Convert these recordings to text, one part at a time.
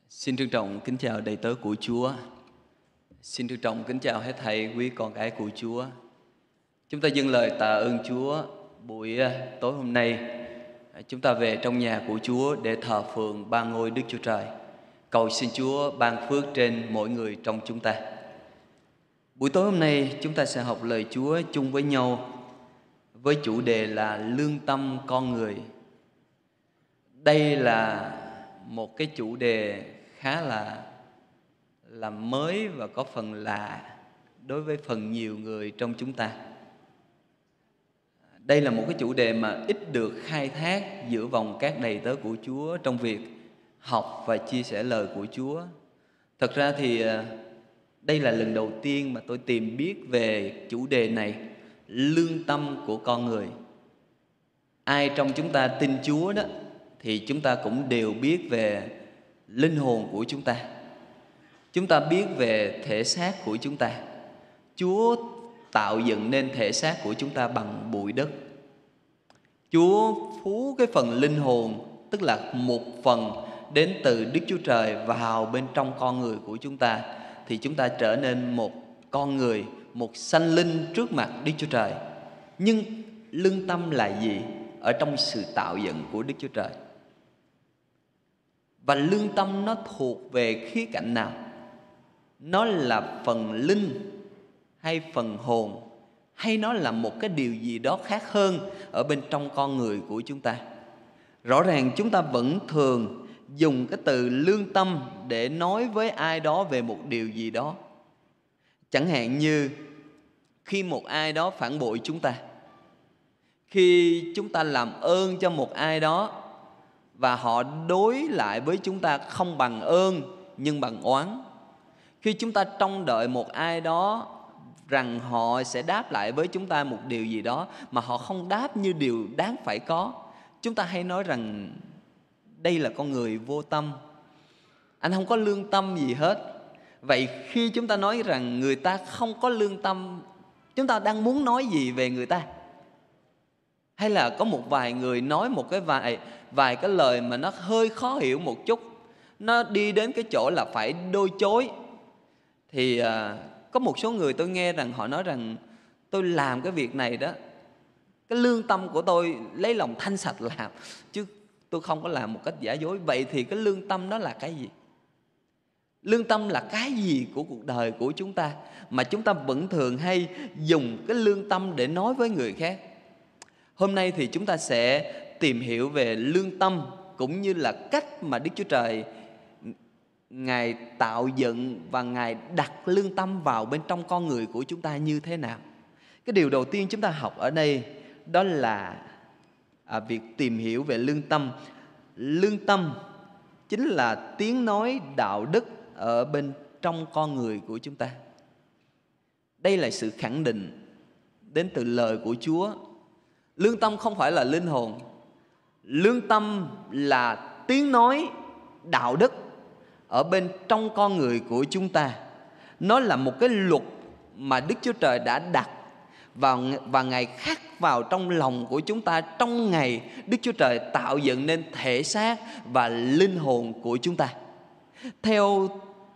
Xin trân trọng kính chào đầy tớ của Chúa. Xin trân trọng kính chào hết thảy quý con cái của Chúa. Chúng ta dâng lời tạ ơn Chúa buổi tối hôm nay. Chúng ta về trong nhà của Chúa để thờ phượng ba ngôi Đức Chúa Trời. Cầu xin Chúa ban phước trên mỗi người trong chúng ta. Buổi tối hôm nay chúng ta sẽ học lời Chúa chung với nhau với chủ đề là lương tâm con người. Đây là một cái chủ đề khá là mới và có phần lạ đối với phần nhiều người trong chúng ta. Đây là một cái chủ đề mà ít được khai thác giữa vòng các đầy tớ của Chúa trong việc học và chia sẻ lời của Chúa. Thật ra thì đây là lần đầu tiên mà tôi tìm biết về chủ đề này, lương tâm của con người. Ai trong chúng ta tin Chúa đó thì chúng ta cũng đều biết về linh hồn của chúng ta. Chúng ta biết về thể xác của chúng ta. Chúa tạo dựng nên thể xác của chúng ta bằng bụi đất. Chúa phú cái phần linh hồn, tức là một phần đến từ Đức Chúa Trời vào bên trong con người của chúng ta, thì chúng ta trở nên một con người, một sanh linh trước mặt Đức Chúa Trời. Nhưng lương tâm là gì ở trong sự tạo dựng của Đức Chúa Trời? Và lương tâm nó thuộc về khía cạnh nào? Nó là phần linh hay phần hồn, hay nó là một cái điều gì đó khác hơn ở bên trong con người của chúng ta? Rõ ràng chúng ta vẫn thường dùng cái từ lương tâm để nói với ai đó về một điều gì đó. Chẳng hạn như khi một ai đó phản bội chúng ta, khi chúng ta làm ơn cho một ai đó và họ đối lại với chúng ta không bằng ơn nhưng bằng oán, khi chúng ta trông đợi một ai đó rằng họ sẽ đáp lại với chúng ta một điều gì đó mà họ không đáp như điều đáng phải có, chúng ta hay nói rằng đây là con người vô tâm, anh không có lương tâm gì hết. Vậy khi chúng ta nói rằng người ta không có lương tâm, chúng ta đang muốn nói gì về người ta? Hay là có một vài người nói một cái vài cái lời mà nó hơi khó hiểu một chút, nó đi đến cái chỗ là phải đôi chối. Thì có một số người tôi nghe rằng họ nói rằng tôi làm cái việc này đó, cái lương tâm của tôi lấy lòng thanh sạch làm, chứ tôi không có làm một cách giả dối. Vậy thì cái lương tâm đó là cái gì? Lương tâm là cái gì của cuộc đời của chúng ta mà chúng ta vẫn thường hay dùng cái lương tâm để nói với người khác? Hôm nay thì chúng ta sẽ tìm hiểu về lương tâm, cũng như là cách mà Đức Chúa Trời Ngài tạo dựng và Ngài đặt lương tâm vào bên trong con người của chúng ta như thế nào. Cái điều đầu tiên chúng ta học ở đây đó là việc tìm hiểu về lương tâm. Lương tâm chính là tiếng nói đạo đức ở bên trong con người của chúng ta. Đây là sự khẳng định đến từ lời của Chúa. Lương tâm không phải là linh hồn. Lương tâm là tiếng nói đạo đức ở bên trong con người của chúng ta. Nó là một cái luật mà Đức Chúa Trời đã đặt và Ngài khắc vào trong lòng của chúng ta trong ngày Đức Chúa Trời tạo dựng nên thể xác và linh hồn của chúng ta. Theo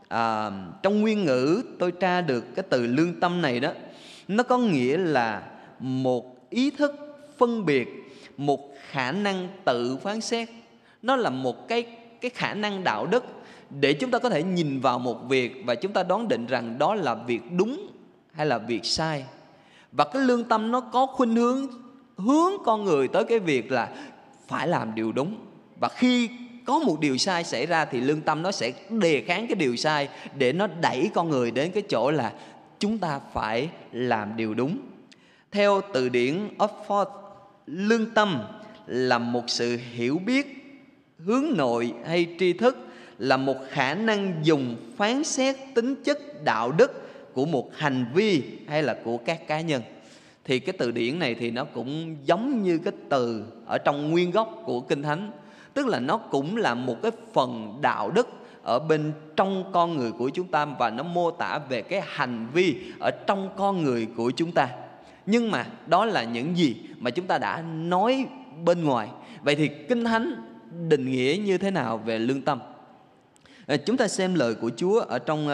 trong nguyên ngữ tôi tra được cái từ lương tâm này đó, nó có nghĩa là một ý thức phân biệt, một khả năng tự phán xét. Nó là một cái khả năng đạo đức để chúng ta có thể nhìn vào một việc và chúng ta đoán định rằng đó là việc đúng hay là việc sai. Và cái lương tâm nó có khuynh hướng con người tới cái việc là phải làm điều đúng. Và khi có một điều sai xảy ra thì lương tâm nó sẽ đề kháng cái điều sai để nó đẩy con người đến cái chỗ là chúng ta phải làm điều đúng. Theo từ điển Oxford, lương tâm là một sự hiểu biết, hướng nội hay tri thức, là một khả năng dùng phán xét tính chất đạo đức của một hành vi hay là của các cá nhân. Thì cái từ điển này thì nó cũng giống như cái từ ở trong nguyên gốc của Kinh Thánh, tức là nó cũng là một cái phần đạo đức ở bên trong con người của chúng ta, và nó mô tả về cái hành vi ở trong con người của chúng ta. Nhưng mà đó là những gì mà chúng ta đã nói bên ngoài. Vậy thì Kinh Thánh định nghĩa như thế nào về lương tâm? Chúng ta xem lời của Chúa ở trong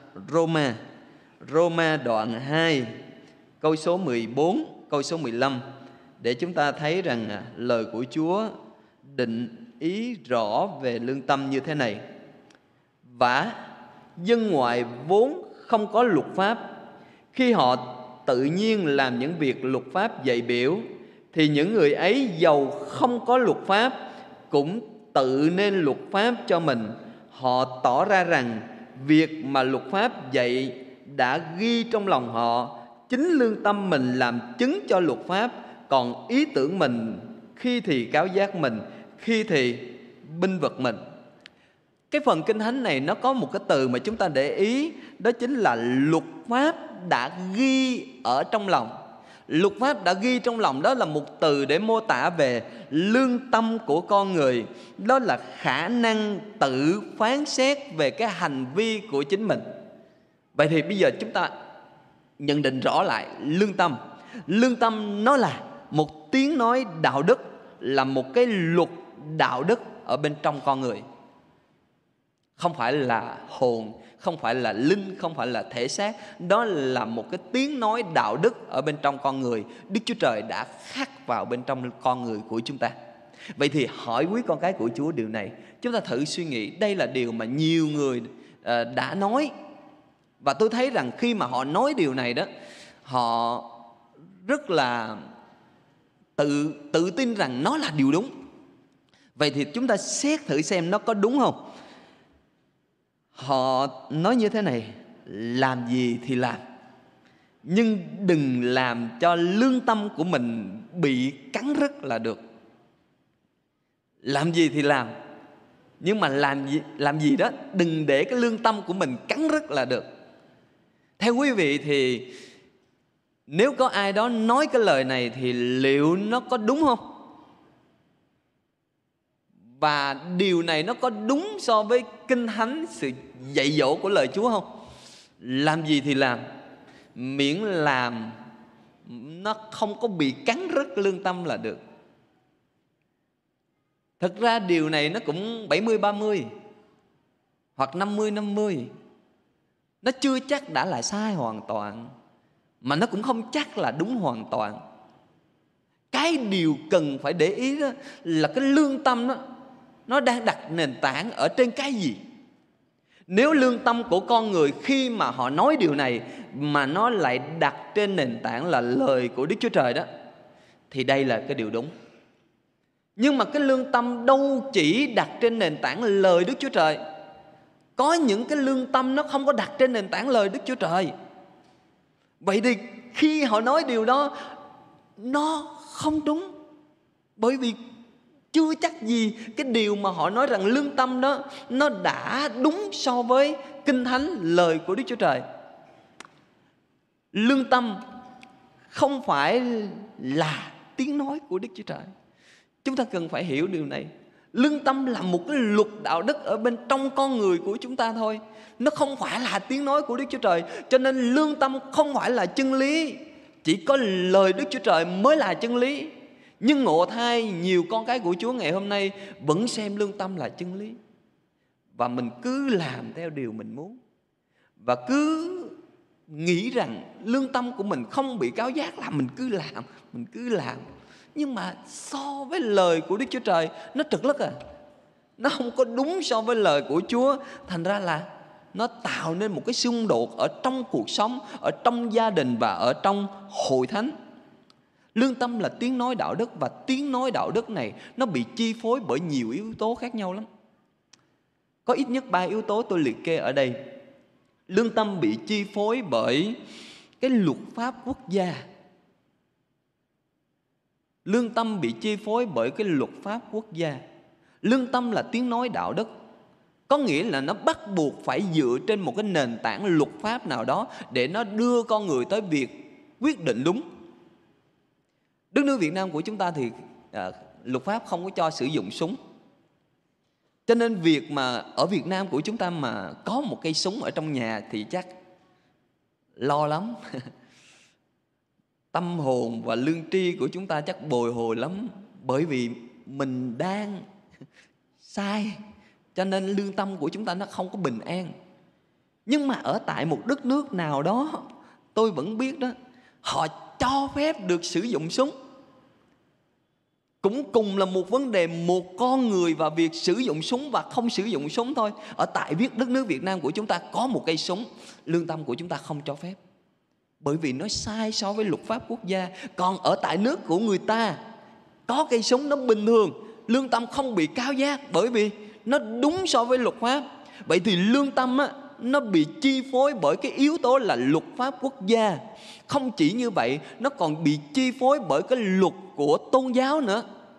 Roma đoạn 2, câu số 14, câu số 15, để chúng ta thấy rằng lời của Chúa định ý rõ về lương tâm như thế này. Vả dân ngoại vốn không có luật pháp, khi họ tự nhiên làm những việc luật pháp dạy biểu, thì những người ấy dầu không có luật pháp cũng tự nên luật pháp cho mình. Họ tỏ ra rằng việc mà luật pháp dạy đã ghi trong lòng họ, chính lương tâm mình làm chứng cho luật pháp, còn ý tưởng mình khi thì cáo giác mình, khi thì binh vực mình. Cái phần Kinh Thánh này nó có một cái từ mà chúng ta để ý, đó chính là luật pháp đã ghi ở trong lòng. Luật pháp đã ghi trong lòng, đó là một từ để mô tả về lương tâm của con người. Đó là khả năng tự phán xét về cái hành vi của chính mình. Vậy thì bây giờ chúng ta nhận định rõ lại lương tâm. Lương tâm nó là một tiếng nói đạo đức, là một cái luật đạo đức ở bên trong con người. Không phải là hồn, không phải là linh, không phải là thể xác. Đó là một cái tiếng nói đạo đức ở bên trong con người. Đức Chúa Trời đã khắc vào bên trong con người của chúng ta. Vậy thì hỏi quý con cái của Chúa điều này. Chúng ta thử suy nghĩ, đây là điều mà nhiều người đã nói. Và tôi thấy rằng khi mà họ nói điều này đó, họ rất là tự tin rằng nó là điều đúng. Vậy thì chúng ta xét thử xem nó có đúng không. Họ nói như thế này: làm gì thì làm, nhưng đừng làm cho lương tâm của mình bị cắn rứt là được. Làm gì thì làm, nhưng mà làm gì đó đừng để cái lương tâm của mình cắn rứt là được. Theo quý vị thì nếu có ai đó nói cái lời này thì liệu nó có đúng không? Và điều này nó có đúng so với Kinh Thánh, sự dạy dỗ của lời Chúa không? Làm gì thì làm, miễn làm nó không có bị cắn rứt lương tâm là được. Thực ra điều này nó cũng 70-30 hoặc 50-50. Nó chưa chắc đã là sai hoàn toàn, mà nó cũng không chắc là đúng hoàn toàn. Cái điều cần phải để ý đó là cái lương tâm đó, nó đang đặt nền tảng ở trên cái gì. Nếu lương tâm của con người khi mà họ nói điều này mà nó lại đặt trên nền tảng là lời của Đức Chúa Trời đó, thì đây là cái điều đúng. Nhưng mà cái lương tâm đâu chỉ đặt trên nền tảng lời Đức Chúa Trời. Có những cái lương tâm nó không có đặt trên nền tảng lời Đức Chúa Trời. Vậy thì khi họ nói điều đó, nó không đúng. Bởi vì chưa chắc gì cái điều mà họ nói rằng lương tâm đó nó đã đúng so với Kinh Thánh, lời của Đức Chúa Trời. Lương tâm không phải là tiếng nói của Đức Chúa Trời. Chúng ta cần phải hiểu điều này. Lương tâm là một cái luật đạo đức ở bên trong con người của chúng ta thôi. Nó không phải là tiếng nói của Đức Chúa Trời. Cho nên lương tâm không phải là chân lý. Chỉ có lời Đức Chúa Trời mới là chân lý. Nhưng ngộ thay nhiều con cái của Chúa ngày hôm nay vẫn xem lương tâm là chân lý. Và mình cứ làm theo điều mình muốn. Và cứ nghĩ rằng lương tâm của mình không bị cáo giác là mình cứ làm. Nhưng mà so với lời của Đức Chúa Trời, nó trật lất à. Nó không có đúng so với lời của Chúa. Thành ra là nó tạo nên một cái xung đột ở trong cuộc sống, ở trong gia đình và ở trong hội thánh. Lương tâm là tiếng nói đạo đức, và tiếng nói đạo đức này nó bị chi phối bởi nhiều yếu tố khác nhau lắm. Có ít nhất 3 yếu tố tôi liệt kê ở đây. Lương tâm bị chi phối bởi cái luật pháp quốc gia. Lương tâm bị chi phối bởi cái luật pháp quốc gia. Lương tâm là tiếng nói đạo đức, có nghĩa là nó bắt buộc phải dựa trên một cái nền tảng luật pháp nào đó để nó đưa con người tới việc quyết định đúng. Đất nước Việt Nam của chúng ta thì luật pháp không có cho sử dụng súng. Cho nên việc mà ở Việt Nam của chúng ta mà có một cây súng ở trong nhà thì chắc lo lắm. Tâm hồn và lương tri của chúng ta chắc bồi hồi lắm. Bởi vì mình đang sai cho nên lương tâm của chúng ta nó không có bình an. Nhưng mà ở tại một đất nước nào đó, tôi vẫn biết đó, họ cho phép được sử dụng súng. Cũng cùng là một vấn đề, một con người và việc sử dụng súng và không sử dụng súng thôi. Ở tại đất nước Việt Nam của chúng ta có một cây súng, lương tâm của chúng ta không cho phép, bởi vì nó sai so với luật pháp quốc gia. Còn ở tại nước của người ta có cây súng nó bình thường, lương tâm không bị cáo giác, bởi vì nó đúng so với luật pháp. Vậy thì lương tâm á, nó bị chi phối bởi cái yếu tố là luật pháp quốc gia. Không chỉ như vậy, nó còn bị chi phối bởi cái luật của tôn giáo nữa.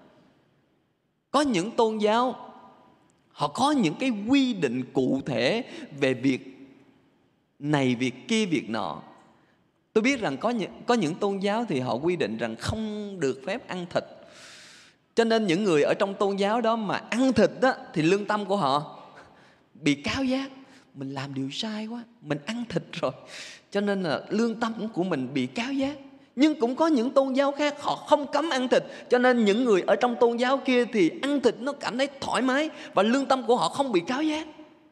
Có những tôn giáo họ có những cái quy định cụ thể về việc này, việc kia, việc nọ. Tôi biết rằng có những tôn giáo thì họ quy định rằng không được phép ăn thịt. Cho nên những người ở trong tôn giáo đó mà ăn thịt đó, thì lương tâm của họ bị cáo giác. Mình làm điều sai quá, mình ăn thịt rồi, cho nên là lương tâm của mình bị cáo giác. Nhưng cũng có những tôn giáo khác họ không cấm ăn thịt, cho nên những người ở trong tôn giáo kia thì ăn thịt nó cảm thấy thoải mái, và lương tâm của họ không bị cáo giác.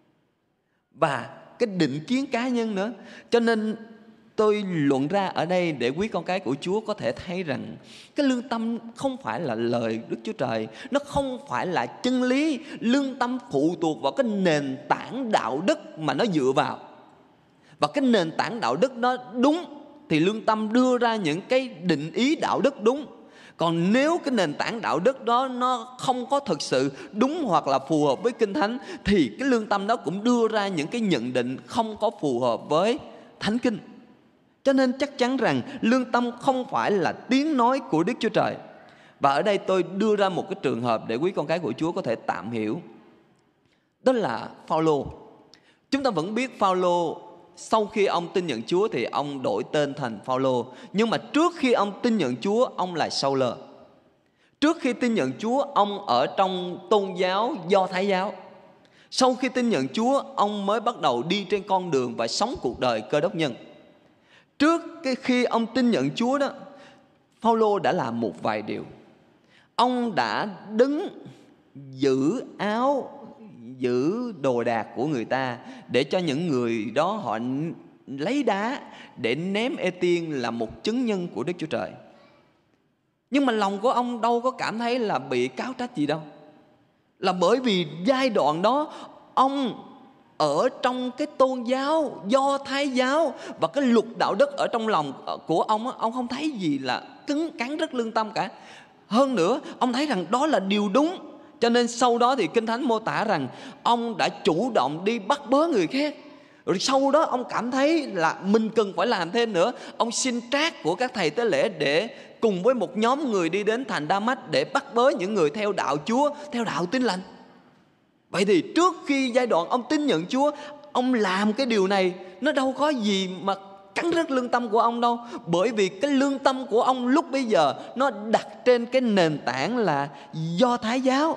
Và cái định kiến cá nhân nữa. Cho nên tôi luận ra ở đây để quý con cái của Chúa có thể thấy rằng cái lương tâm không phải là lời Đức Chúa Trời, nó không phải là chân lý. Lương tâm phụ thuộc vào cái nền tảng đạo đức mà nó dựa vào. Và cái nền tảng đạo đức nó đúng thì lương tâm đưa ra những cái định ý đạo đức đúng. Còn nếu cái nền tảng đạo đức đó nó không có thực sự đúng hoặc là phù hợp với Kinh Thánh, thì cái lương tâm đó cũng đưa ra những cái nhận định không có phù hợp với Thánh Kinh. Cho nên chắc chắn rằng lương tâm không phải là tiếng nói của Đức Chúa Trời. Và ở đây tôi đưa ra một cái trường hợp để quý con cái của Chúa có thể tạm hiểu. Đó là Phao-lô. Chúng ta vẫn biết Phao-lô sau khi ông tin nhận Chúa thì ông đổi tên thành Phao-lô. Nhưng mà trước khi ông tin nhận Chúa, ông là Sau-lơ. Trước khi tin nhận Chúa, ông ở trong tôn giáo Do Thái giáo. Sau khi tin nhận Chúa, ông mới bắt đầu đi trên con đường và sống cuộc đời Cơ Đốc nhân. Trước khi ông tin nhận Chúa đó, Phao-lô đã làm một vài điều. Ông đã đứng giữ áo, giữ đồ đạc của người ta để cho những người đó họ lấy đá để ném Ê-tiên là một chứng nhân của Đức Chúa Trời. Nhưng mà lòng của ông đâu có cảm thấy là bị cáo trách gì đâu. Là bởi vì giai đoạn đó ông ở trong cái tôn giáo Do Thái giáo, và cái luật đạo đức ở trong lòng của ông không thấy gì là cứng cắn rất lương tâm cả. Hơn nữa, ông thấy rằng đó là điều đúng. Cho nên sau đó thì Kinh Thánh mô tả rằng ông đã chủ động đi bắt bớ người khác. Rồi sau đó ông cảm thấy là mình cần phải làm thêm nữa. Ông xin trác của các thầy tế lễ để cùng với một nhóm người đi đến thành Đa-mách để bắt bớ những người theo đạo Chúa, theo đạo Tin Lành. Vậy thì trước khi giai đoạn ông tin nhận Chúa, ông làm cái điều này, nó đâu có gì mà cắn rứt lương tâm của ông đâu. Bởi vì cái lương tâm của ông lúc bây giờ nó đặt trên cái nền tảng là Do Thái giáo.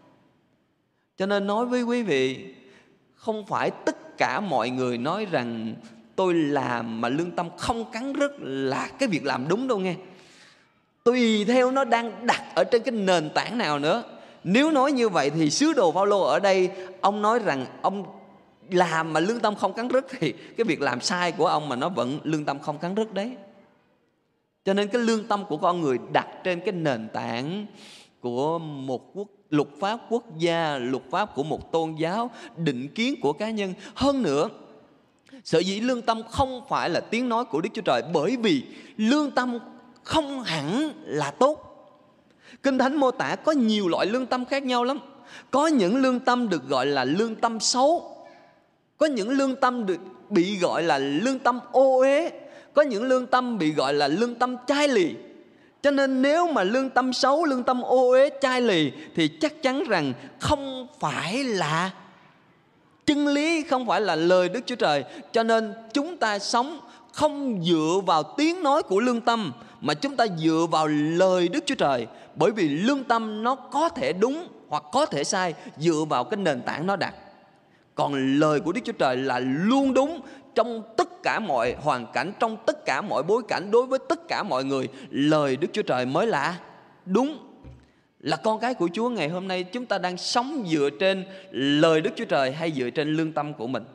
Cho nên nói với quý vị, không phải tất cả mọi người nói rằng tôi làm mà lương tâm không cắn rứt là cái việc làm đúng đâu nghe. Tùy theo nó đang đặt ở trên cái nền tảng nào nữa. Nếu nói như vậy thì sứ đồ Phao-lô ở đây ông nói rằng ông làm mà lương tâm không cắn rứt, thì cái việc làm sai của ông mà nó vẫn lương tâm không cắn rứt đấy. Cho nên cái lương tâm của con người đặt trên cái nền tảng của một luật pháp quốc gia, luật pháp của một tôn giáo, định kiến của cá nhân. Hơn nữa, sở dĩ lương tâm không phải là tiếng nói của Đức Chúa Trời, bởi vì lương tâm không hẳn là tốt. Kinh Thánh mô tả có nhiều loại lương tâm khác nhau lắm. Có những lương tâm được gọi là lương tâm xấu. Có những lương tâm được bị gọi là lương tâm ô uế. Có những lương tâm bị gọi là lương tâm chai lì. Cho nên nếu mà lương tâm xấu, lương tâm ô uế, chai lì thì chắc chắn rằng không phải là chân lý, không phải là lời Đức Chúa Trời. Cho nên chúng ta sống không dựa vào tiếng nói của lương tâm, mà chúng ta dựa vào lời Đức Chúa Trời. Bởi vì lương tâm nó có thể đúng hoặc có thể sai dựa vào cái nền tảng nó đặt. Còn lời của Đức Chúa Trời là luôn đúng trong tất cả mọi hoàn cảnh, trong tất cả mọi bối cảnh, đối với tất cả mọi người. Lời Đức Chúa Trời mới là đúng. là con cái của Chúa ngày hôm nay, chúng ta đang sống dựa trên lời Đức Chúa Trời hay dựa trên lương tâm của mình?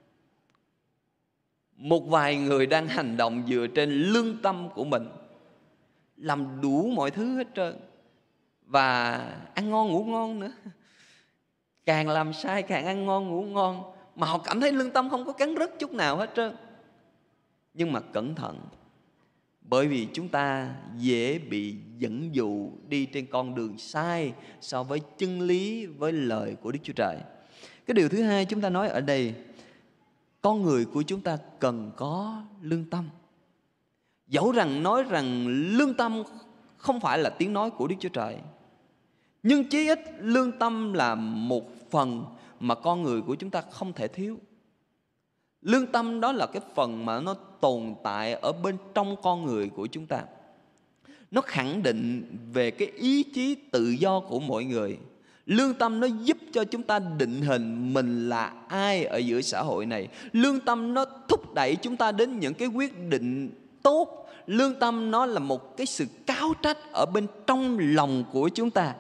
Một vài người đang hành động dựa trên lương tâm của mình, làm đủ mọi thứ hết trơn, và ăn ngon ngủ ngon nữa. Càng làm sai càng ăn ngon ngủ ngon, mà họ cảm thấy lương tâm không có cắn rứt chút nào hết trơn. Nhưng mà cẩn thận, bởi vì chúng ta dễ bị dẫn dụ đi trên con đường sai so với chân lý, với lời của Đức Chúa Trời. Cái điều thứ hai chúng ta nói ở đây, con người của chúng ta cần có lương tâm. Dẫu rằng nói rằng lương tâm không phải là tiếng nói của Đức Chúa Trời, nhưng chí ít lương tâm là một phần mà con người của chúng ta không thể thiếu. Lương tâm đó là cái phần mà nó tồn tại ở bên trong con người của chúng ta. Nó khẳng định về cái ý chí tự do của mỗi người. Lương tâm nó giúp cho chúng ta định hình mình là ai ở giữa xã hội này. Lương tâm nó thúc đẩy chúng ta đến những cái quyết định tốt. Lương tâm nó là một cái sự cáo trách ở bên trong lòng của chúng ta.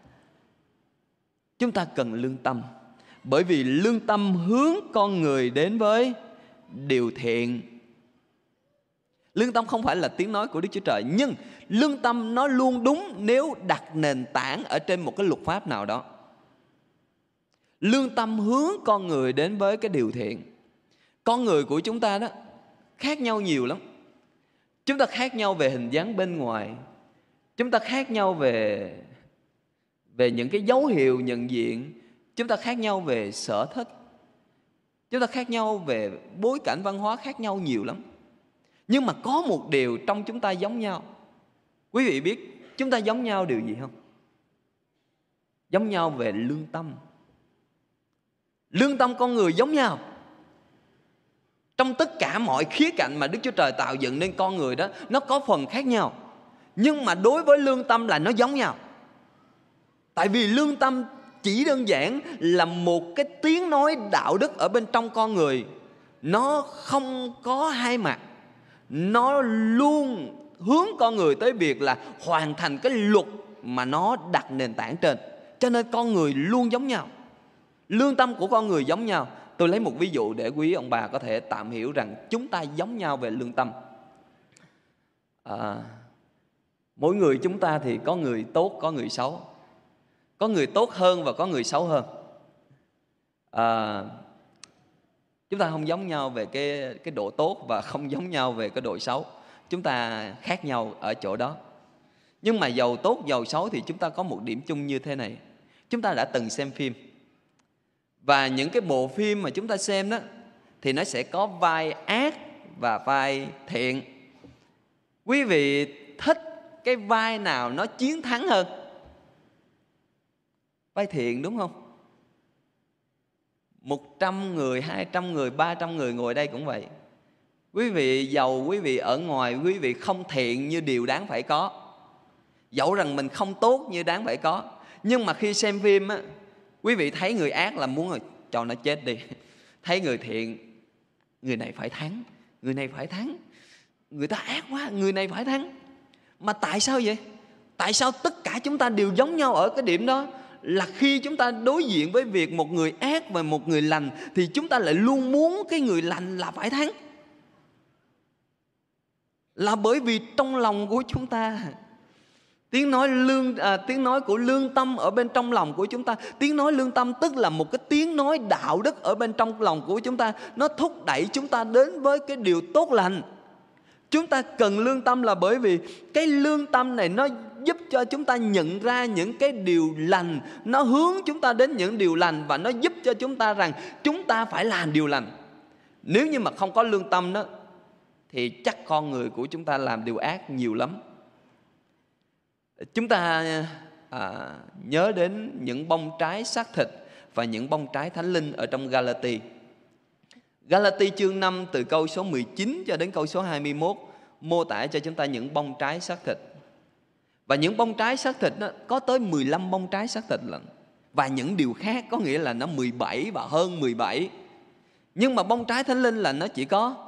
Chúng ta cần lương tâm, bởi vì lương tâm hướng con người đến với điều thiện. Lương tâm không phải là tiếng nói của Đức Chúa Trời, nhưng lương tâm nó luôn đúng nếu đặt nền tảng ở trên một cái luật pháp nào đó. Lương tâm hướng con người đến với cái điều thiện. Con người của chúng ta đó khác nhau nhiều lắm. Chúng ta khác nhau về hình dáng bên ngoài, chúng ta khác nhau về những cái dấu hiệu nhận diện, chúng ta khác nhau về sở thích, chúng ta khác nhau về bối cảnh văn hóa, khác nhau nhiều lắm. Nhưng mà có một điều trong chúng ta giống nhau. Quý vị biết chúng ta giống nhau điều gì không? Giống nhau về lương tâm. Lương tâm con người giống nhau. Trong tất cả mọi khía cạnh mà Đức Chúa Trời tạo dựng nên con người đó, nó có phần khác nhau, nhưng mà đối với lương tâm là nó giống nhau. Tại vì lương tâm chỉ đơn giản là một cái tiếng nói đạo đức ở bên trong con người. Nó không có hai mặt. Nó luôn hướng con người tới việc là hoàn thành cái luật mà nó đặt nền tảng trên. Cho nên con người luôn giống nhau. Lương tâm của con người giống nhau. Tôi lấy một ví dụ để quý ông bà có thể tạm hiểu rằng chúng ta giống nhau về lương tâm. Mỗi người chúng ta thì có người tốt, có người xấu. Có người tốt hơn và có người xấu hơn. Chúng ta không giống nhau về cái độ tốt và không giống nhau về cái độ xấu. Chúng ta khác nhau ở chỗ đó. Nhưng mà giàu tốt, giàu xấu thì chúng ta có một điểm chung như thế này. Chúng ta đã từng xem phim. Và những cái bộ phim mà chúng ta xem đó thì nó sẽ có vai ác và vai thiện. Quý vị thích cái vai nào nó chiến thắng hơn? Vai thiện, đúng không? 100 người, 200 người, 300 người ngồi đây cũng vậy. Quý vị giàu, quý vị ở ngoài, quý vị không thiện như điều đáng phải có. Dẫu rằng mình không tốt như đáng phải có. Nhưng mà khi xem phim á, quý vị thấy người ác là muốn rồi cho nó chết đi. Thấy người thiện, người này phải thắng, người này phải thắng. Người ta ác quá, người này phải thắng. Mà tại sao vậy? Tại sao tất cả chúng ta đều giống nhau ở cái điểm đó? Là khi chúng ta đối diện với việc một người ác và một người lành thì chúng ta lại luôn muốn cái người lành là phải thắng. Là bởi vì trong lòng của chúng ta, tiếng nói của lương tâm ở bên trong lòng của chúng ta. Tiếng nói lương tâm tức là một cái tiếng nói đạo đức ở bên trong lòng của chúng ta. Nó thúc đẩy chúng ta đến với cái điều tốt lành. Chúng ta cần lương tâm là bởi vì cái lương tâm này nó giúp cho chúng ta nhận ra những cái điều lành. Nó hướng chúng ta đến những điều lành và nó giúp cho chúng ta rằng chúng ta phải làm điều lành. Nếu như mà không có lương tâm đó thì chắc con người của chúng ta làm điều ác nhiều lắm. Chúng ta nhớ đến những bông trái xác thịt và những bông trái thánh linh ở trong Galati. Galati chương 5 từ câu số 19 cho đến câu số 21 mô tả cho chúng ta những bông trái xác thịt. Và những bông trái xác thịt đó, có tới 15 bông trái xác thịt lận. Và những điều khác có nghĩa là nó 17 và hơn 17. Nhưng mà bông trái thánh linh là nó chỉ có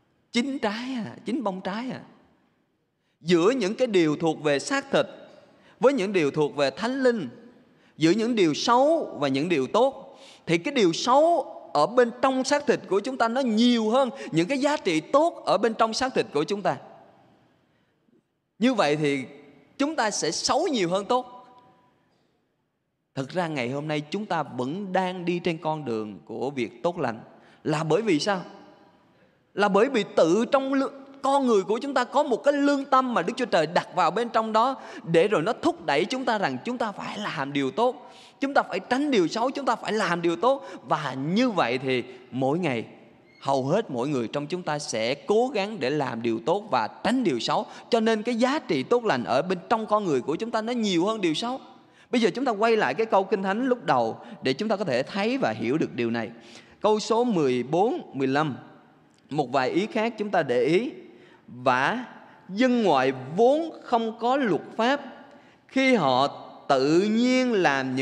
9 bông trái à. Giữa những cái điều thuộc về xác thịt với những điều thuộc về thánh linh, giữa những điều xấu và những điều tốt, thì cái điều xấu ở bên trong xác thịt của chúng ta nó nhiều hơn những cái giá trị tốt ở bên trong xác thịt của chúng ta. Như vậy thì chúng ta sẽ xấu nhiều hơn tốt. Thực ra ngày hôm nay chúng ta vẫn đang đi trên con đường của việc tốt lành. Là bởi vì sao? Là bởi vì tự trong con người của chúng ta có một cái lương tâm mà Đức Chúa Trời đặt vào bên trong đó, để rồi nó thúc đẩy chúng ta rằng chúng ta phải làm điều tốt, chúng ta phải tránh điều xấu, chúng ta phải làm điều tốt. Và như vậy thì mỗi ngày hầu hết mỗi người trong chúng ta sẽ cố gắng để làm điều tốt và tránh điều xấu. Cho nên cái giá trị tốt lành ở bên trong con người của chúng ta nó nhiều hơn điều xấu. Bây giờ chúng ta quay lại cái câu Kinh Thánh lúc đầu để chúng ta có thể thấy và hiểu được điều này. Câu số 14, 15, một vài ý khác chúng ta để ý. Và dân ngoại vốn không có luật pháp, khi họ tự nhiên làm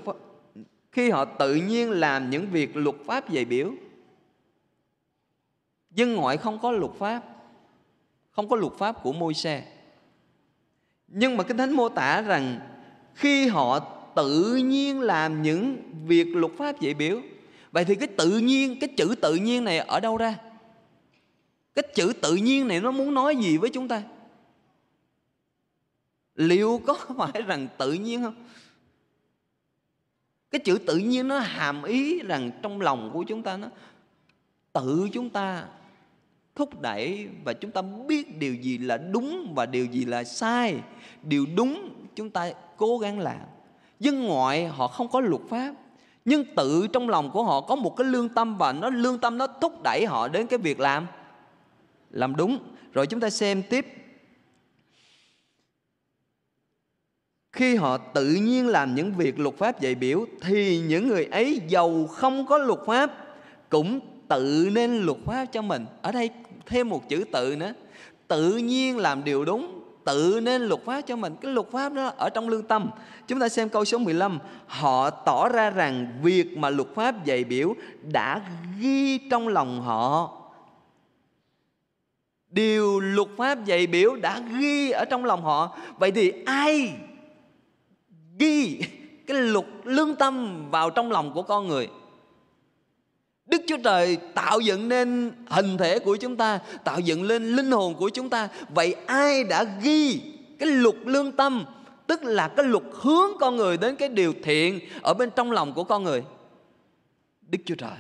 những việc luật pháp dạy biểu. Dân ngoại không có luật pháp, không có luật pháp của Môi-se. Nhưng mà Kinh Thánh mô tả rằng khi họ tự nhiên làm những việc luật pháp dạy biểu. Vậy thì cái tự nhiên, cái chữ tự nhiên này ở đâu ra? Cái chữ tự nhiên này nó muốn nói gì với chúng ta? Liệu có phải rằng tự nhiên không? Cái chữ tự nhiên nó hàm ý rằng trong lòng của chúng ta, nó tự chúng ta thúc đẩy và chúng ta biết điều gì là đúng và điều gì là sai. Điều đúng chúng ta cố gắng làm. Dân ngoại họ không có luật pháp, nhưng tự trong lòng của họ có một cái lương tâm, và lương tâm nó thúc đẩy họ đến cái việc làm đúng. Rồi chúng ta xem tiếp. Khi họ tự nhiên làm những việc luật pháp dạy biểu, thì những người ấy dầu không có luật pháp cũng tự nên luật pháp cho mình. Ở đây thêm một chữ tự nữa. Tự nhiên làm điều đúng, tự nên luật pháp cho mình. Cái luật pháp đó ở trong lương tâm. Chúng ta xem câu số 15. Họ tỏ ra rằng việc mà luật pháp dạy biểu đã ghi trong lòng họ. Điều luật pháp dạy biểu đã ghi ở trong lòng họ. Vậy thì ai ghi cái luật lương tâm vào trong lòng của con người? Đức Chúa Trời tạo dựng nên hình thể của chúng ta, tạo dựng lên linh hồn của chúng ta. Vậy ai đã ghi cái luật lương tâm, tức là cái luật hướng con người đến cái điều thiện ở bên trong lòng của con người? Đức Chúa Trời.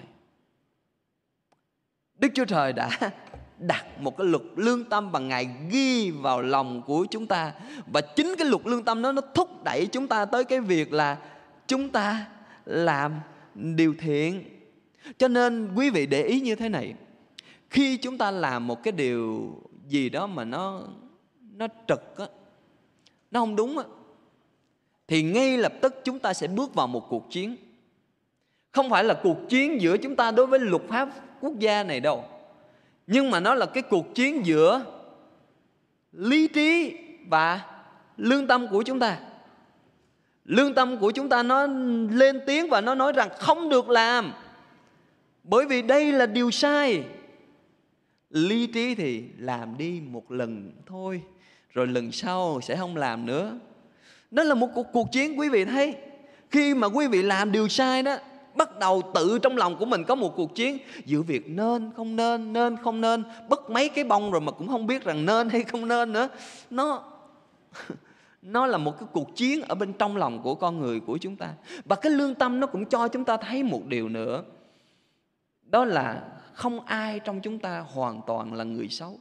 Đức Chúa Trời đã đặt một cái luật lương tâm và Ngài ghi vào lòng của chúng ta. Và chính cái luật lương tâm đó nó thúc đẩy chúng ta tới cái việc là chúng ta làm điều thiện. Cho nên quý vị để ý như thế này. Khi chúng ta làm một cái điều gì đó mà nó trật á, nó không đúng á, thì ngay lập tức chúng ta sẽ bước vào một cuộc chiến. Không phải là cuộc chiến giữa chúng ta đối với luật pháp quốc gia này đâu, nhưng mà nó là cái cuộc chiến giữa lý trí và lương tâm của chúng ta. Lương tâm của chúng ta nó lên tiếng và nó nói rằng không được làm, bởi vì đây là điều sai. Lý trí thì làm đi một lần thôi, rồi lần sau sẽ không làm nữa. Đó là một cuộc chiến, quý vị thấy. Khi mà quý vị làm điều sai đó, bắt đầu tự trong lòng của mình có một cuộc chiến giữa việc nên không nên, nên không nên. Bứt mấy cái bông rồi mà cũng không biết rằng nên hay không nên nữa. Nó là một cái cuộc chiến ở bên trong lòng của con người của chúng ta. Và cái lương tâm nó cũng cho chúng ta thấy một điều nữa. Đó là không ai trong chúng ta hoàn toàn là người xấu.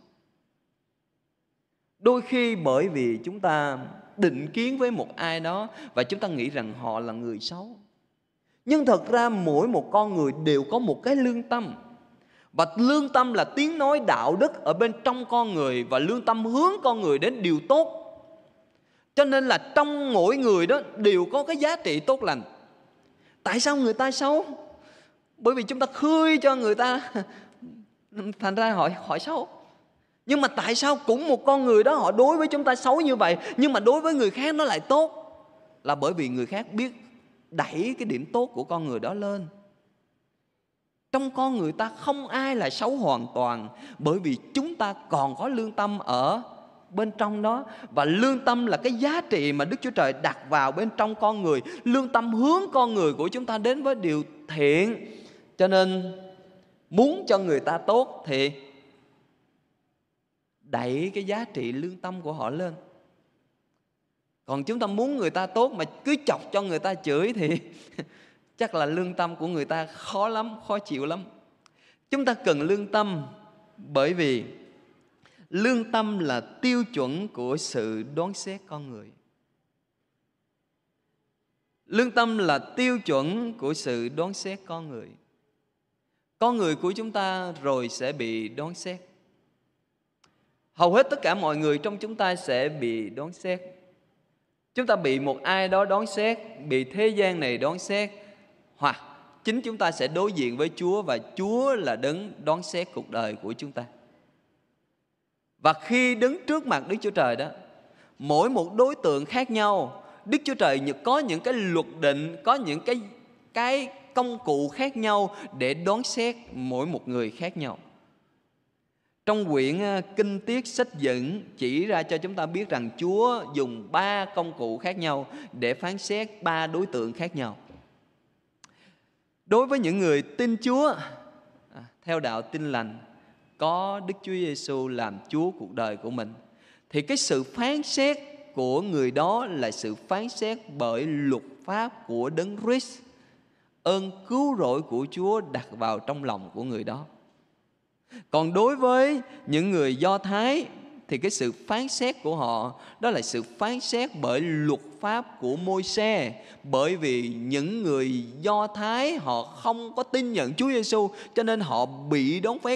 Đôi khi bởi vì chúng ta định kiến với một ai đó và chúng ta nghĩ rằng họ là người xấu. Nhưng thật ra mỗi một con người đều có một cái lương tâm. Và lương tâm là tiếng nói đạo đức ở bên trong con người, và lương tâm hướng con người đến điều tốt. Cho nên là trong mỗi người đó đều có cái giá trị tốt lành. Tại sao người ta xấu? Bởi vì chúng ta khơi cho người ta thành ra họ xấu. Nhưng mà tại sao cũng một con người đó họ đối với chúng ta xấu như vậy, nhưng mà đối với người khác nó lại tốt? Là bởi vì người khác biết đẩy cái điểm tốt của con người đó lên. Trong con người ta không ai là xấu hoàn toàn, bởi vì chúng ta còn có lương tâm ở bên trong đó. Và lương tâm là cái giá trị mà Đức Chúa Trời đặt vào bên trong con người. Lương tâm hướng con người của chúng ta đến với điều thiện. Cho nên muốn cho người ta tốt thì đẩy cái giá trị lương tâm của họ lên. Còn chúng ta muốn người ta tốt mà cứ chọc cho người ta chửi thì chắc là lương tâm của người ta khó lắm, khó chịu lắm. Chúng ta cần lương tâm bởi vì lương tâm là tiêu chuẩn của sự đoán xét con người. Lương tâm là tiêu chuẩn của sự đoán xét con người. Con người của chúng ta rồi sẽ bị đoán xét. Hầu hết tất cả mọi người trong chúng ta sẽ bị đoán xét. Chúng ta bị một ai đó đoán xét, bị thế gian này đoán xét, hoặc chính chúng ta sẽ đối diện với Chúa và Chúa là đấng đoán xét cuộc đời của chúng ta. Và khi đứng trước mặt Đức Chúa Trời đó, mỗi một đối tượng khác nhau, Đức Chúa Trời có những cái luật định, có những cái công cụ khác nhau để đoán xét mỗi một người khác nhau. Trong quyển Kinh Tiết sách Dẫn chỉ ra cho chúng ta biết rằng Chúa dùng 3 công cụ khác nhau để phán xét 3 đối tượng khác nhau. Đối với những người tin Chúa theo đạo Tin Lành, có Đức Chúa Giêsu làm Chúa cuộc đời của mình, thì cái sự phán xét của người đó là sự phán xét bởi luật pháp của Đấng Christ. Ơn cứu rỗi của Chúa đặt vào trong lòng của người đó. Còn đối với những người Do Thái thì cái sự phán xét của họ đó là sự phán xét bởi luật pháp của Môi-se. Bởi vì những người Do Thái họ không có tin nhận Chúa Giêsu, cho nên họ bị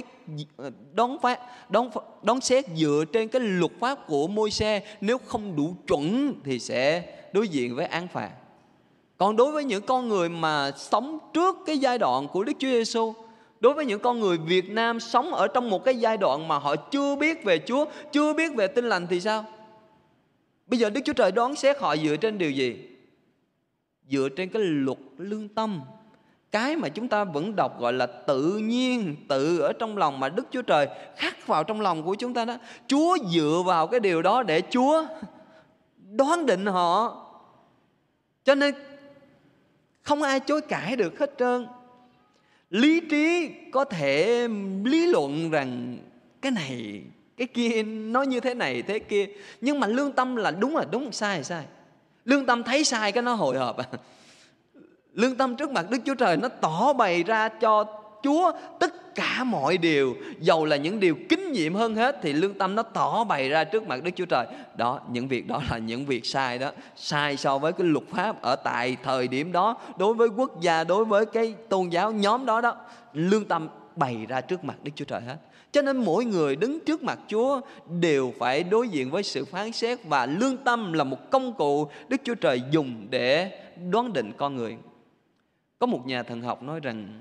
đoán xét dựa trên cái luật pháp của Môi-se. Nếu không đủ chuẩn thì sẽ đối diện với án phạt. Còn đối với những con người mà sống trước cái giai đoạn của Đức Chúa Giêsu, đối với những con người Việt Nam sống ở trong một cái giai đoạn mà họ chưa biết về Chúa, chưa biết về Tin Lành thì sao? Bây giờ Đức Chúa Trời đoán xét họ dựa trên điều gì? Dựa trên cái luật lương tâm. Cái mà chúng ta vẫn đọc gọi là tự nhiên, tự ở trong lòng mà Đức Chúa Trời khắc vào trong lòng của chúng ta đó. Chúa dựa vào cái điều đó để Chúa đoán định họ. Cho nên không ai chối cãi được hết trơn. Lý trí có thể lý luận rằng cái này, cái kia nói như thế này, thế kia. Nhưng mà lương tâm là đúng, sai là sai. Lương tâm thấy sai cái nó hồi hộp. Lương tâm trước mặt Đức Chúa Trời nó tỏ bày ra cho Chúa tất cả mọi điều. Dầu là những điều kinh nghiệm hơn hết thì lương tâm nó tỏ bày ra trước mặt Đức Chúa Trời. Đó, những việc đó là những việc sai đó. Sai so với cái luật pháp ở tại thời điểm đó, đối với quốc gia, đối với cái tôn giáo nhóm đó đó. Lương tâm bày ra trước mặt Đức Chúa Trời hết. Cho nên mỗi người đứng trước mặt Chúa đều phải đối diện với sự phán xét. Và lương tâm là một công cụ Đức Chúa Trời dùng để đoán định con người. Có một nhà thần học nói rằng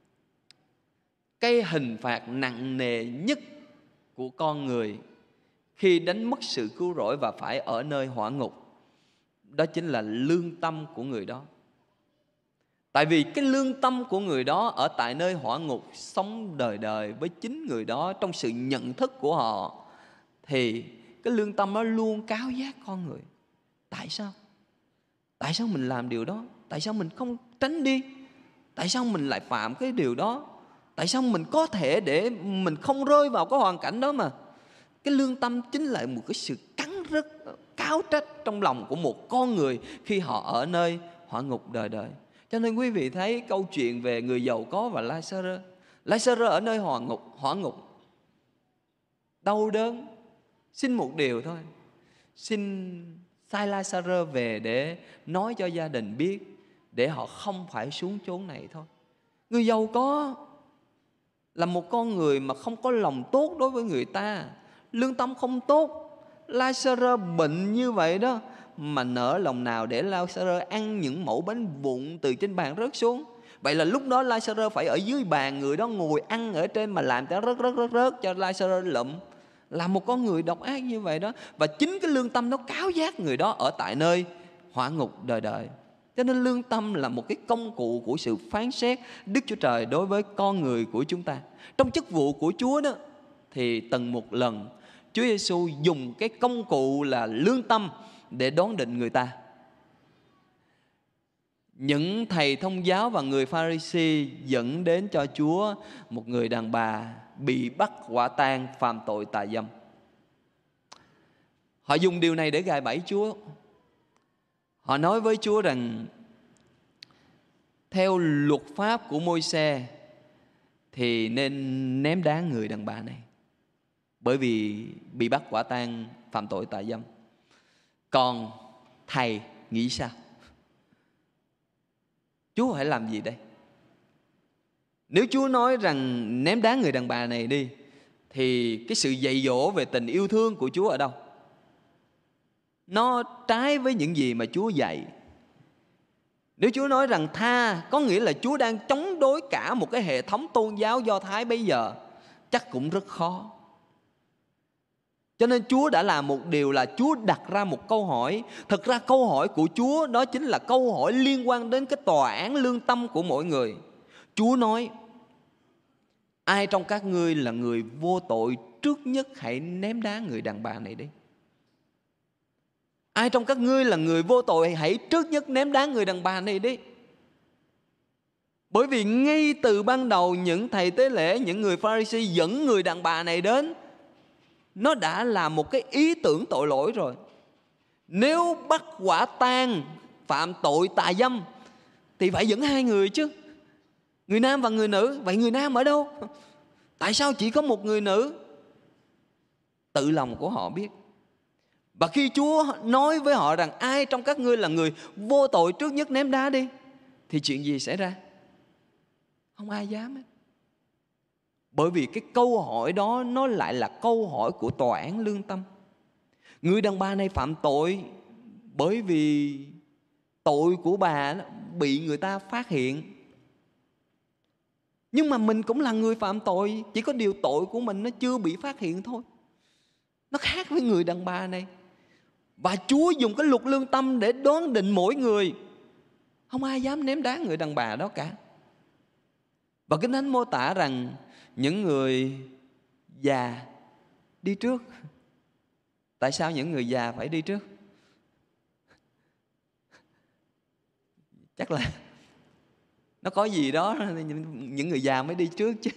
cái hình phạt nặng nề nhất của con người khi đánh mất sự cứu rỗi và phải ở nơi hỏa ngục, đó chính là lương tâm của người đó. Tại vì cái lương tâm của người đó ở tại nơi hỏa ngục sống đời đời với chính người đó trong sự nhận thức của họ, thì cái lương tâm nó luôn cáo giác con người. Tại sao? Tại sao mình làm điều đó? Tại sao mình không tránh đi? Tại sao mình lại phạm cái điều đó? Tại sao mình có thể để mình không rơi vào cái hoàn cảnh đó mà? Cái lương tâm chính là một cái sự cắn rứt, cáo trách trong lòng của một con người khi họ ở nơi hỏa ngục đời đời. Cho nên quý vị thấy câu chuyện về người giàu có và Lazarus. Lazarus ở nơi hỏa ngục đau đớn, xin một điều thôi. Xin sai Lazarus về để nói cho gia đình biết, để họ không phải xuống chốn này thôi. Người giàu có là một con người mà không có lòng tốt đối với người ta, lương tâm không tốt. Lazarus bệnh như vậy đó, mà nỡ lòng nào để Lazarus ăn những mẩu bánh vụn từ trên bàn rớt xuống. Vậy là lúc đó Lazarus phải ở dưới bàn, người đó ngồi ăn ở trên mà làm cho rớt cho Lazarus lụm. Là một con người độc ác như vậy đó. Và chính cái lương tâm nó cáo giác người đó ở tại nơi hỏa ngục đời đời. Cho nên lương tâm là một cái công cụ của sự phán xét Đức Chúa Trời đối với con người của chúng ta. Trong chức vụ của Chúa đó, thì từng một lần Chúa Giêsu dùng cái công cụ là lương tâm để đoán định người ta. Những thầy thông giáo và người Pha-ri-si dẫn đến cho Chúa một người đàn bà bị bắt quả tang phạm tội tà dâm. Họ dùng điều này để gài bẫy Chúa. Họ nói với Chúa rằng theo luật pháp của Môi-se thì nên ném đá người đàn bà này, bởi vì bị bắt quả tang phạm tội tà dâm. Còn thầy nghĩ sao? Chúa phải làm gì đây? Nếu Chúa nói rằng ném đá người đàn bà này đi, thì cái sự dạy dỗ về tình yêu thương của Chúa ở đâu? Nó trái với những gì mà Chúa dạy. Nếu Chúa nói rằng tha, có nghĩa là Chúa đang chống đối cả một cái hệ thống tôn giáo Do Thái bây giờ, chắc cũng rất khó. Cho nên Chúa đã làm một điều là Chúa đặt ra một câu hỏi. Thực ra câu hỏi của Chúa đó chính là câu hỏi liên quan đến cái tòa án lương tâm của mỗi người. Chúa nói: ai trong các ngươi là người vô tội, trước nhất hãy ném đá người đàn bà này đi. Ai trong các ngươi là người vô tội, hãy trước nhất ném đá người đàn bà này đi. Bởi vì ngay từ ban đầu, những thầy tế lễ, những người Pha-ri-si dẫn người đàn bà này đến, nó đã là một cái ý tưởng tội lỗi rồi. Nếu bắt quả tang phạm tội tà dâm thì phải dẫn hai người chứ, người nam và người nữ. Vậy người nam ở đâu? Tại sao chỉ có một người nữ? Tự lòng của họ biết. Và khi Chúa nói với họ rằng ai trong các ngươi là người vô tội, trước nhất ném đá đi, thì chuyện gì xảy ra? Không ai dám hết. Bởi vì cái câu hỏi đó nó lại là câu hỏi của tòa án lương tâm. Người đàn bà này phạm tội bởi vì tội của bà bị người ta phát hiện. Nhưng mà mình cũng là người phạm tội, chỉ có điều tội của mình nó chưa bị phát hiện thôi. Nó khác với người đàn bà này. Và Chúa dùng cái luật lương tâm để đoán định mỗi người. Không ai dám ném đá người đàn bà đó cả. Và Kinh Thánh mô tả rằng những người già đi trước. Tại sao những người già phải đi trước? Chắc là nó có gì đó, những người già mới đi trước chứ.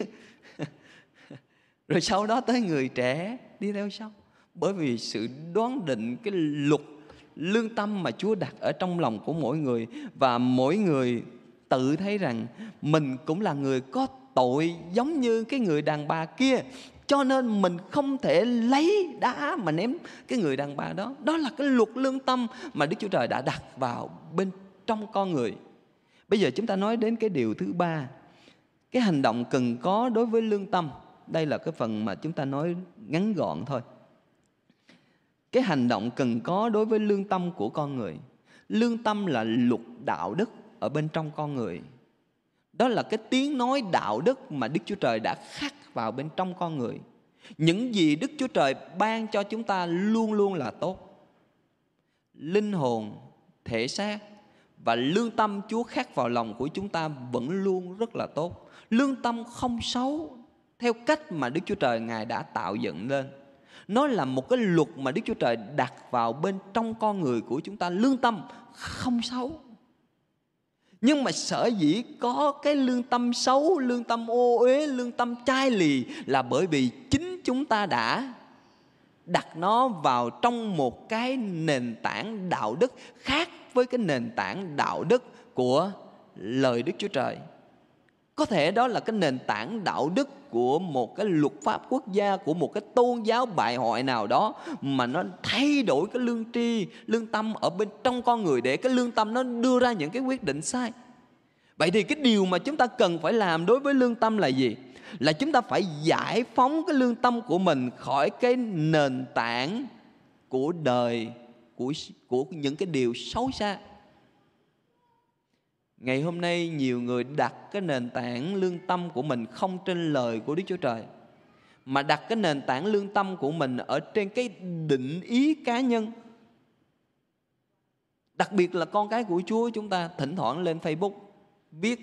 Rồi sau đó tới người trẻ đi theo sau. Bởi vì sự đoán định, cái luật lương tâm mà Chúa đặt ở trong lòng của mỗi người. Và mỗi người tự thấy rằng mình cũng là người có tội giống như cái người đàn bà kia, cho nên mình không thể lấy đá mà ném cái người đàn bà đó. Đó là cái luật lương tâm mà Đức Chúa Trời đã đặt vào bên trong con người. Bây giờ chúng ta nói đến cái điều thứ ba, cái hành động cần có đối với lương tâm. Đây là cái phần mà chúng ta nói ngắn gọn thôi. Cái hành động cần có đối với lương tâm của con người. Lương tâm là luật đạo đức ở bên trong con người. Đó là cái tiếng nói đạo đức mà Đức Chúa Trời đã khắc vào bên trong con người. Những gì Đức Chúa Trời ban cho chúng ta luôn luôn là tốt. Linh hồn, thể xác và lương tâm Chúa khắc vào lòng của chúng ta vẫn luôn rất là tốt. Lương tâm không xấu theo cách mà Đức Chúa Trời Ngài đã tạo dựng lên. Nó là một cái luật mà Đức Chúa Trời đặt vào bên trong con người của chúng ta. Lương tâm không xấu. Nhưng mà sở dĩ có cái lương tâm xấu, lương tâm ô uế, lương tâm chai lì là bởi vì chính chúng ta đã đặt nó vào trong một cái nền tảng đạo đức khác với cái nền tảng đạo đức của lời Đức Chúa Trời. Có thể đó là cái nền tảng đạo đức của một cái luật pháp quốc gia, của một cái tôn giáo bại hoại nào đó, mà nó thay đổi cái lương tri, lương tâm ở bên trong con người, để cái lương tâm nó đưa ra những cái quyết định sai. Vậy thì cái điều mà chúng ta cần phải làm đối với lương tâm là gì? Là chúng ta phải giải phóng cái lương tâm của mình khỏi cái nền tảng của đời, của những cái điều xấu xa. Ngày hôm nay nhiều người đặt cái nền tảng lương tâm của mình không trên lời của Đức Chúa Trời, mà đặt cái nền tảng lương tâm của mình ở trên cái định ý cá nhân. Đặc biệt là con cái của Chúa chúng ta thỉnh thoảng lên Facebook viết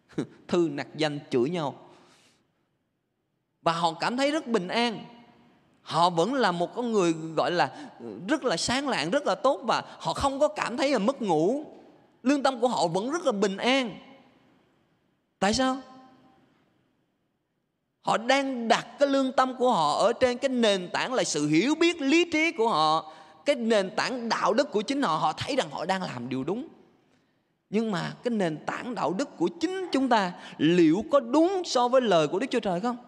thư nặc danh chửi nhau, và họ cảm thấy rất bình an. Họ vẫn là một con người gọi là rất là sáng lạng, rất là tốt, và họ không có cảm thấy là mất ngủ. Lương tâm của họ vẫn rất là bình an. Tại sao? Họ đang đặt cái lương tâm của họ ở trên cái nền tảng là sự hiểu biết lý trí của họ, cái nền tảng đạo đức của chính họ. Họ thấy rằng họ đang làm điều đúng. Nhưng mà cái nền tảng đạo đức của chính chúng ta liệu có đúng so với lời của Đức Chúa Trời không?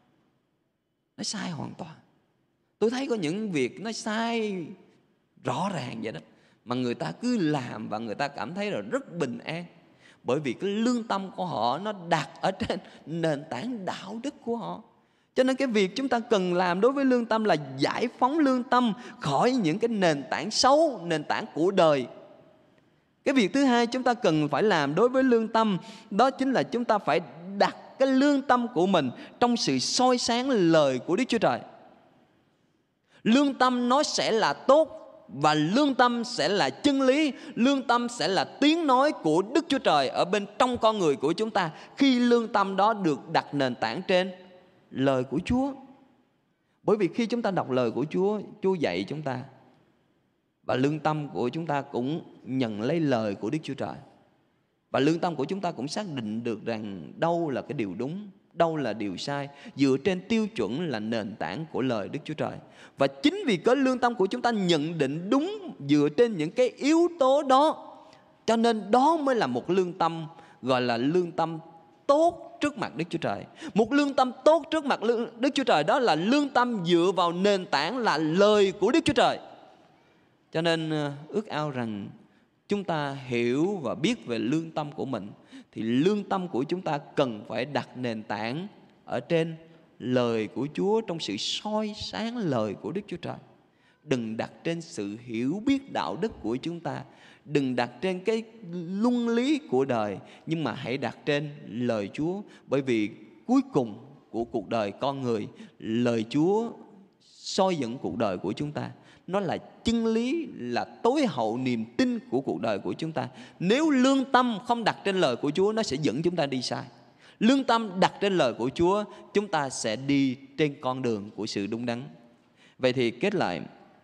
Nó sai hoàn toàn. Tôi thấy có những việc nó sai rõ ràng vậy đó, mà người ta cứ làm và người ta cảm thấy là rất bình an. Bởi vì cái lương tâm của họ nó đặt ở trên nền tảng đạo đức của họ. Cho nên cái việc chúng ta cần làm đối với lương tâm là giải phóng lương tâm khỏi những cái nền tảng xấu, nền tảng của đời. Cái việc thứ hai chúng ta cần phải làm đối với lương tâm, đó chính là chúng ta phải đặt cái lương tâm của mình trong sự soi sáng lời của Đức Chúa Trời. Lương tâm nó sẽ là tốt, và lương tâm sẽ là chân lý. Lương tâm sẽ là tiếng nói của Đức Chúa Trời ở bên trong con người của chúng ta, khi lương tâm đó được đặt nền tảng trên lời của Chúa. Bởi vì khi chúng ta đọc lời của Chúa, Chúa dạy chúng ta, và lương tâm của chúng ta cũng nhận lấy lời của Đức Chúa Trời. Và lương tâm của chúng ta cũng xác định được rằng đâu là cái điều đúng, đâu là điều sai, dựa trên tiêu chuẩn là nền tảng của lời Đức Chúa Trời. Và chính vì cái lương tâm của chúng ta nhận định đúng dựa trên những cái yếu tố đó, cho nên đó mới là một lương tâm gọi là lương tâm tốt trước mặt Đức Chúa Trời. Một lương tâm tốt trước mặt Đức Chúa Trời đó là lương tâm dựa vào nền tảng là lời của Đức Chúa Trời. Cho nên ước ao rằng chúng ta hiểu và biết về lương tâm của mình, thì lương tâm của chúng ta cần phải đặt nền tảng ở trên lời của Chúa, trong sự soi sáng lời của Đức Chúa Trời. Đừng đặt trên sự hiểu biết đạo đức của chúng ta, đừng đặt trên cái luân lý của đời, nhưng mà hãy đặt trên lời Chúa. Bởi vì cuối cùng của cuộc đời con người, lời Chúa soi dẫn cuộc đời của chúng ta. Nó là chân lý, là tối hậu niềm tin của cuộc đời của chúng ta. Nếu lương tâm không đặt trên lời của Chúa, nó sẽ dẫn chúng ta đi sai. Lương tâm đặt trên lời của Chúa, chúng ta sẽ đi trên con đường của sự đúng đắn. Vậy thì kết lại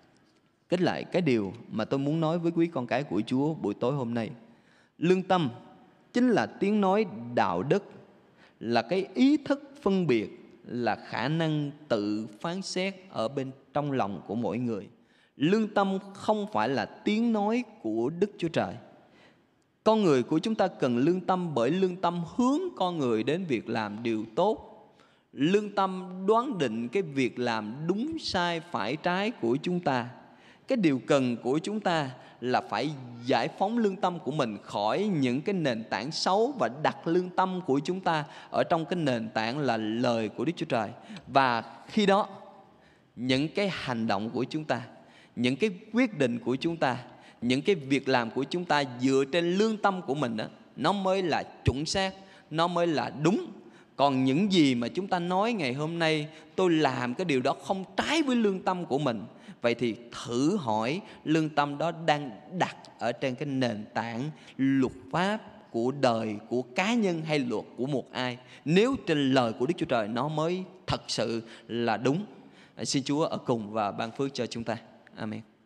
cái điều mà tôi muốn nói với quý con cái của Chúa buổi tối hôm nay. Lương tâm chính là tiếng nói đạo đức, là cái ý thức phân biệt, là khả năng tự phán xét ở bên trong lòng của mỗi người. Lương tâm không phải là tiếng nói của Đức Chúa Trời. Con người của chúng ta cần lương tâm, bởi lương tâm hướng con người đến việc làm điều tốt. Lương tâm đoán định cái việc làm đúng sai phải trái của chúng ta. Cái điều cần của chúng ta là phải giải phóng lương tâm của mình khỏi những cái nền tảng xấu, và đặt lương tâm của chúng ta ở trong cái nền tảng là lời của Đức Chúa Trời. Và khi đó, những cái hành động của chúng ta, những cái quyết định của chúng ta, những cái việc làm của chúng ta dựa trên lương tâm của mình đó, nó mới là chuẩn xác, nó mới là đúng. Còn những gì mà chúng ta nói ngày hôm nay, tôi làm cái điều đó không trái với lương tâm của mình, vậy thì thử hỏi lương tâm đó đang đặt ở trên cái nền tảng luật pháp của đời, của cá nhân hay luật của một ai. Nếu trên lời của Đức Chúa Trời nó mới thật sự là đúng. Xin Chúa ở cùng và ban phước cho chúng ta. Amen.